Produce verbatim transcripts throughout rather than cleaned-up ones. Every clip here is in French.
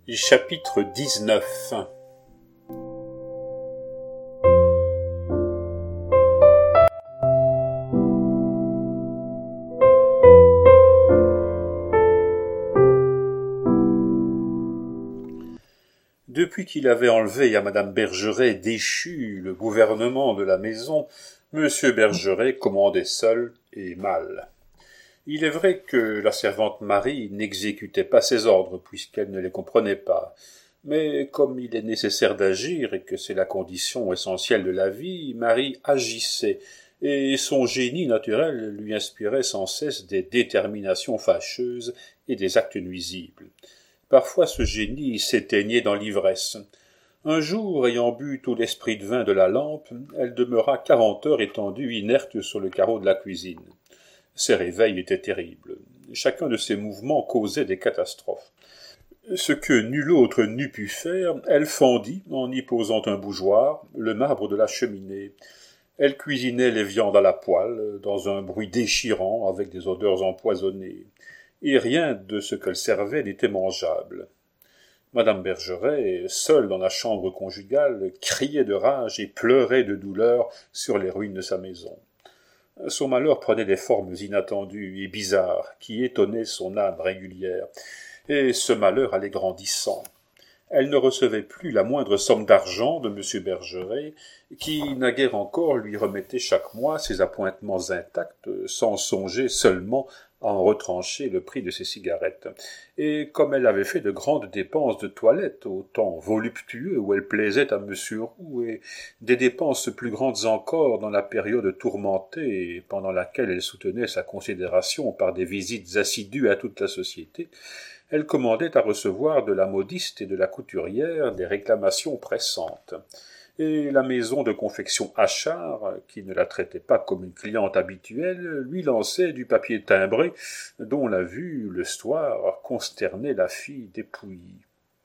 Chapitre dix-neuf. Depuis qu'il avait enlevé à madame Bergeret déchu le gouvernement de la maison, monsieur Bergeret commandait seul et mal. Il est vrai que la servante Marie n'exécutait pas ses ordres, puisqu'elle ne les comprenait pas. Mais comme il est nécessaire d'agir, et que c'est la condition essentielle de la vie, Marie agissait, et son génie naturel lui inspirait sans cesse des déterminations fâcheuses et des actes nuisibles. Parfois ce génie s'éteignait dans l'ivresse. Un jour, ayant bu tout l'esprit de vin de la lampe, elle demeura quarante heures étendue inerte sur le carreau de la cuisine. Ses réveils étaient terribles. Chacun de ses mouvements causait des catastrophes. Ce que nul autre n'eût pu faire, elle fendit, en y posant un bougeoir, le marbre de la cheminée. Elle cuisinait les viandes à la poêle, dans un bruit déchirant, avec des odeurs empoisonnées. Et rien de ce qu'elle servait n'était mangeable. Madame Bergeret, seule dans la chambre conjugale, criait de rage et pleurait de douleur sur les ruines de sa maison. Son malheur prenait des formes inattendues et bizarres, qui étonnaient son âme régulière, et ce malheur allait grandissant. Elle ne recevait plus la moindre somme d'argent de M. Bergeret, qui naguère encore lui remettait chaque mois ses appointements intacts, sans songer seulement à en retrancher le prix de ses cigarettes. Et comme elle avait fait de grandes dépenses de toilette au temps voluptueux où elle plaisait à M. Roux, et des dépenses plus grandes encore dans la période tourmentée pendant laquelle elle soutenait sa considération par des visites assidues à toute la société, elle commandait à recevoir de la modiste et de la couturière des réclamations pressantes. Et la maison de confection Achard, qui ne la traitait pas comme une cliente habituelle, lui lançait du papier timbré, dont la vue, le soir, consternait la fille dépouillée.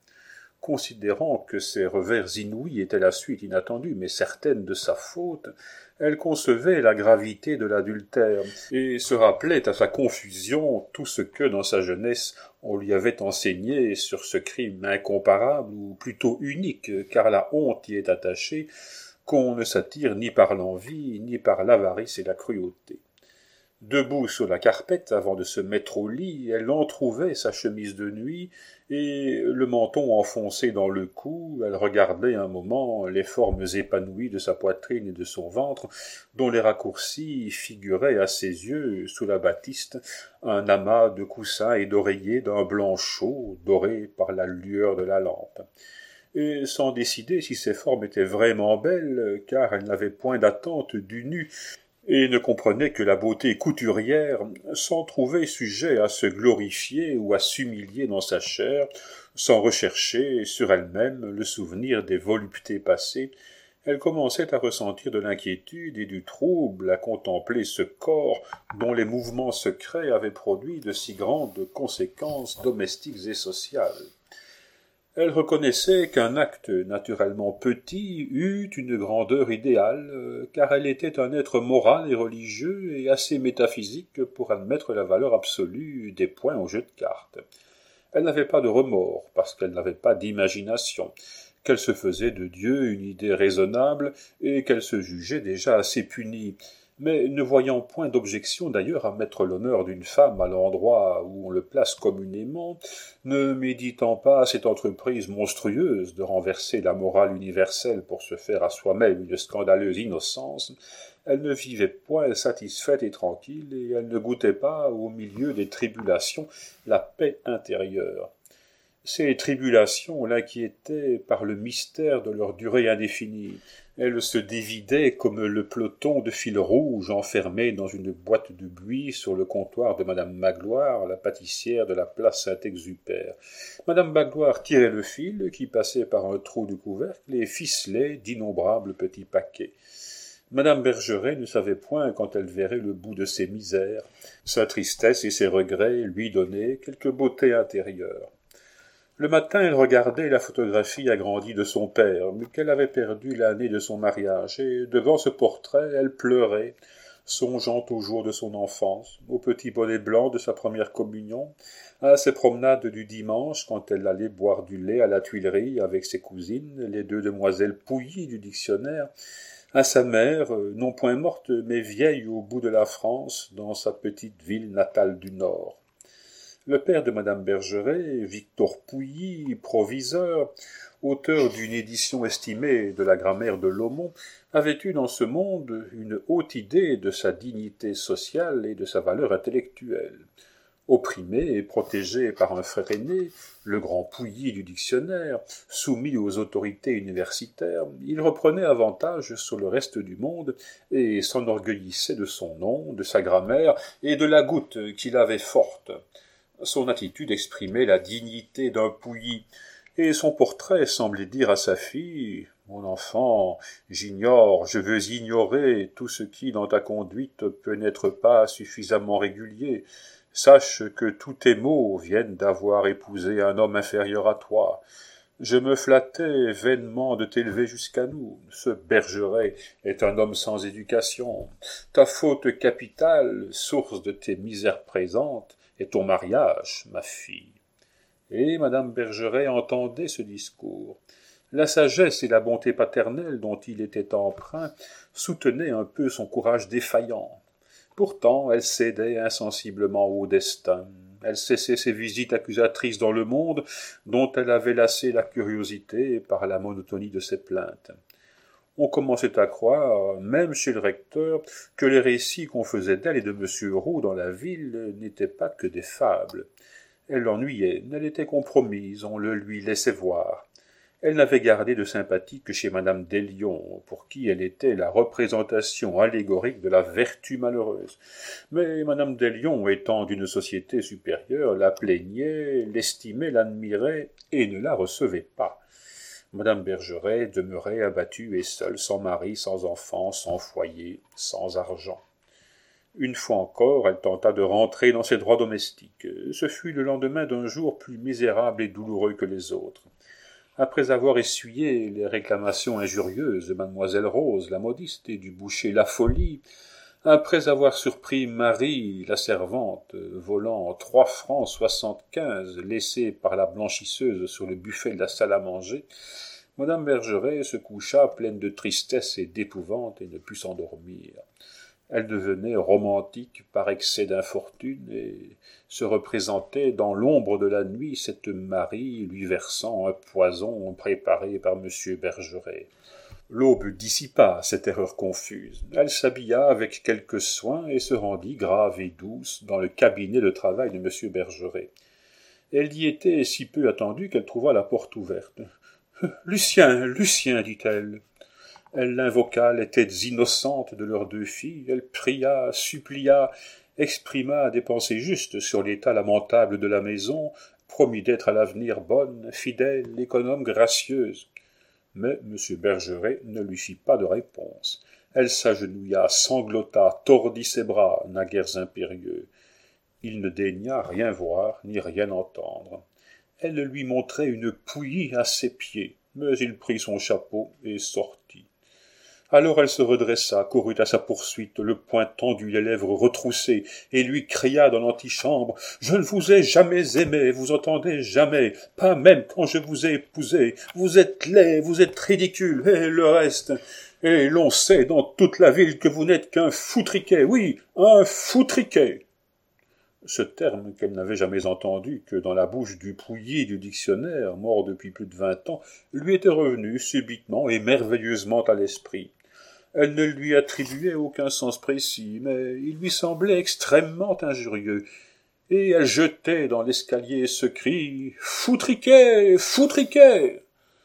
Considérant que ces revers inouïs étaient la suite inattendue, mais certaine de sa faute, elle concevait la gravité de l'adultère, et se rappelait à sa confusion tout ce que, dans sa jeunesse, on lui avait enseigné sur ce crime incomparable, ou plutôt unique, car la honte y est attachée, qu'on ne s'attire ni par l'envie, ni par l'avarice et la cruauté. Debout sur la carpette, avant de se mettre au lit, elle entrouvait sa chemise de nuit, et, le menton enfoncé dans le cou, elle regardait un moment les formes épanouies de sa poitrine et de son ventre, dont les raccourcis figuraient à ses yeux, sous la batiste, un amas de coussins et d'oreillers d'un blanc chaud, doré par la lueur de la lampe. Et sans décider si ces formes étaient vraiment belles, car elle n'avait point d'attente du nu, et ne comprenait que la beauté couturière, sans trouver sujet à se glorifier ou à s'humilier dans sa chair, sans rechercher sur elle-même le souvenir des voluptés passées, elle commençait à ressentir de l'inquiétude et du trouble à contempler ce corps dont les mouvements secrets avaient produit de si grandes conséquences domestiques et sociales. Elle reconnaissait qu'un acte naturellement petit eut une grandeur idéale, car elle était un être moral et religieux et assez métaphysique pour admettre la valeur absolue des points au jeu de cartes. Elle n'avait pas de remords, parce qu'elle n'avait pas d'imagination, qu'elle se faisait de Dieu une idée raisonnable et qu'elle se jugeait déjà assez punie, mais ne voyant point d'objection d'ailleurs à mettre l'honneur d'une femme à l'endroit où on le place communément, ne méditant pas cette entreprise monstrueuse de renverser la morale universelle pour se faire à soi-même une scandaleuse innocence, elle ne vivait point satisfaite et tranquille, et elle ne goûtait pas, au milieu des tribulations, la paix intérieure. Ces tribulations l'inquiétaient par le mystère de leur durée indéfinie. Elle se dévidait comme le peloton de fil rouge enfermé dans une boîte de buis sur le comptoir de madame Magloire, la pâtissière de la place Saint-Exupère. Madame Magloire tirait le fil, qui passait par un trou du couvercle, et ficelait d'innombrables petits paquets. Madame Bergeret ne savait point quand elle verrait le bout de ses misères. Sa tristesse et ses regrets lui donnaient quelque beauté intérieure. Le matin, elle regardait la photographie agrandie de son père, qu'elle avait perdu l'année de son mariage, et devant ce portrait, elle pleurait, songeant aux jours de son enfance, au petit bonnet blanc de sa première communion, à ses promenades du dimanche quand elle allait boire du lait à la Tuilerie avec ses cousines, les deux demoiselles Pouilly du dictionnaire, à sa mère, non point morte, mais vieille au bout de la France, dans sa petite ville natale du Nord. Le père de madame Bergeret, Victor Pouilly, proviseur, auteur d'une édition estimée de la grammaire de Laumont, avait eu dans ce monde une haute idée de sa dignité sociale et de sa valeur intellectuelle. Opprimé et protégé par un frère aîné, le grand Pouilly du dictionnaire, soumis aux autorités universitaires, il reprenait avantage sur le reste du monde et s'enorgueillissait de son nom, de sa grammaire et de la goutte qu'il avait forte. Son attitude exprimait la dignité d'un Pouilly, et son portrait semblait dire à sa fille « Mon enfant, j'ignore, je veux ignorer tout ce qui, dans ta conduite, peut n'être pas suffisamment régulier. Sache que tous tes maux viennent d'avoir épousé un homme inférieur à toi. Je me flattais vainement de t'élever jusqu'à nous. Ce Bergeret est un homme sans éducation. Ta faute capitale, source de tes misères présentes, est ton mariage, ma fille. » Et madame Bergeret entendait ce discours. La sagesse et la bonté paternelle dont il était empreint soutenaient un peu son courage défaillant. Pourtant, elle cédait insensiblement au destin. Elle cessait ses visites accusatrices dans le monde, dont elle avait lassé la curiosité par la monotonie de ses plaintes. On commençait à croire, même chez le recteur, que les récits qu'on faisait d'elle et de M. Roux dans la ville n'étaient pas que des fables. Elle l'ennuyait, elle était compromise, on le lui laissait voir. Elle n'avait gardé de sympathie que chez madame Deslions, pour qui elle était la représentation allégorique de la vertu malheureuse. Mais madame Deslions, étant d'une société supérieure, la plaignait, l'estimait, l'admirait, et ne la recevait pas. Madame Bergeret demeurait abattue et seule, sans mari, sans enfants, sans foyer, sans argent. Une fois encore, elle tenta de rentrer dans ses droits domestiques. Ce fut le lendemain d'un jour plus misérable et douloureux que les autres. Après avoir essuyé les réclamations injurieuses de mademoiselle Rose, la modiste, et du boucher La Folie, après avoir surpris Marie, la servante, volant trois francs soixante-quinze laissés par la blanchisseuse sur le buffet de la salle à manger, madame Bergeret se coucha pleine de tristesse et d'épouvante et ne put s'endormir. Elle devenait romantique par excès d'infortune et se représentait dans l'ombre de la nuit cette Marie lui versant un poison préparé par M. Bergeret. L'aube dissipa cette erreur confuse. Elle s'habilla avec quelque soin et se rendit grave et douce dans le cabinet de travail de M. Bergeret. Elle y était si peu attendue qu'elle trouva la porte ouverte. « Lucien, Lucien, dit-elle. » Elle l'invoqua les têtes innocentes de leurs deux filles, elle pria, supplia, exprima des pensées justes sur l'état lamentable de la maison, promit d'être à l'avenir bonne, fidèle, économe, gracieuse. Mais M. Bergeret ne lui fit pas de réponse. Elle s'agenouilla, sanglota, tordit ses bras, naguère impérieux. Il ne daigna rien voir ni rien entendre. Elle lui montrait une Pouilly à ses pieds, mais il prit son chapeau et sortit. Alors elle se redressa, courut à sa poursuite, le poing tendu, les lèvres retroussées, et lui cria dans l'antichambre « Je ne vous ai jamais aimé, vous entendez, jamais, pas même quand je vous ai épousé. Vous êtes laid, vous êtes ridicule, et le reste. Et l'on sait dans toute la ville que vous n'êtes qu'un foutriquet, oui, un foutriquet. » Ce terme qu'elle n'avait jamais entendu que dans la bouche du Pouilly du dictionnaire, mort depuis plus de vingt ans, lui était revenu subitement et merveilleusement à l'esprit. Elle ne lui attribuait aucun sens précis, mais il lui semblait extrêmement injurieux, et elle jetait dans l'escalier ce cri « Foutriquet, foutriquet !»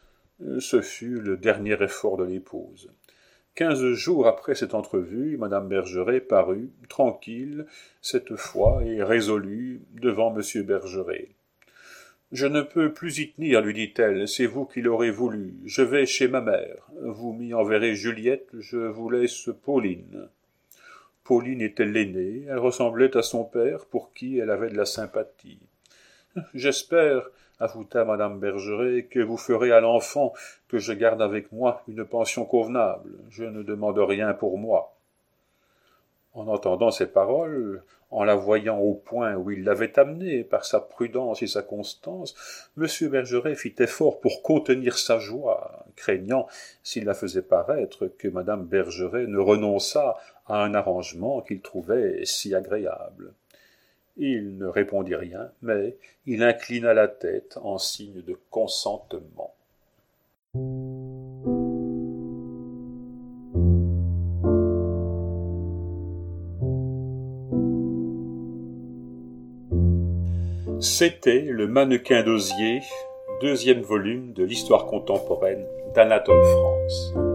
Ce fut le dernier effort de l'épouse. Quinze jours après cette entrevue, madame Bergeret parut, tranquille, cette fois, et résolue, devant M. Bergeret. « Je ne peux plus y tenir, lui dit-elle, c'est vous qui l'aurez voulu. Je vais chez ma mère. Vous m'y enverrez Juliette, je vous laisse Pauline. » Pauline était l'aînée, elle ressemblait à son père, pour qui elle avait de la sympathie. « J'espère, ajouta madame Bergeret, que vous ferez à l'enfant que je garde avec moi une pension convenable. Je ne demande rien pour moi. » En entendant ces paroles, en la voyant au point où il l'avait amenée par sa prudence et sa constance, M. Bergeret fit effort pour contenir sa joie, craignant, s'il la faisait paraître, que Madame Bergeret ne renonçât à un arrangement qu'il trouvait si agréable. Il ne répondit rien, mais il inclina la tête en signe de consentement. C'était Le mannequin d'osier, deuxième volume de l'histoire contemporaine d'Anatole France.